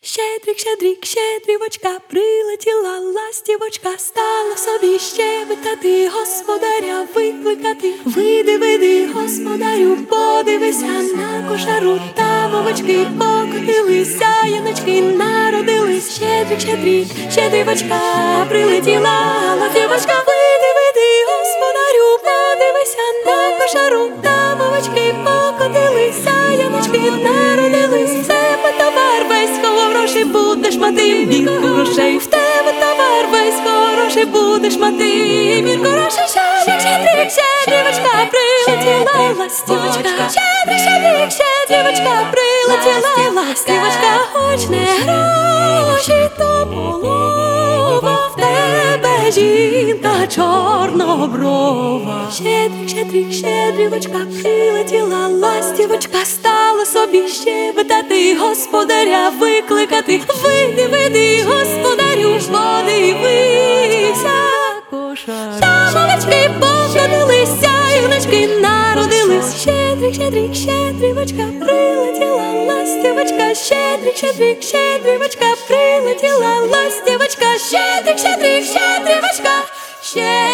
Щедрик, щедрик, щедрівочка, прилетіла ластівочка, стала собі щебетати, господаря викликати. Вийди, вийди, господарю, подивися на кошару, та вовочки покотилися, яночки народились. Щедрик, щедрик, щедрівочка, прилетіла ластівочка. Вийди, вийди, господарю, подивися на кошару, та вовочки покотилися, яночки народились. В тебе товар весь хороший, будеш мати мір грошей. В тебе товар весь хороший, будеш мати мір грошей. Щедрик, щедрик, щедрівочка, прилетіла ластівочка. Щедрик, щедрик, щедрівочка, прилетіла ластівочка. Хоч не гроші, то полова, в тебе жінка чорноброва. Щедрик, щедрик, щедрівочка, прилетіла ластівочка, стала собі щебетати, господаря викликати. Вийди, вийди, господарю, подивися кошару. Та вовочки покотилися, яночки народились. Щедрик, щедрик, щедрівочка, прилетіла ластівочка. Щедрик, щедрик, щедрівочка, прилетіла ластівочка. Щедрик, щедрик, щедрівочка, щедрик.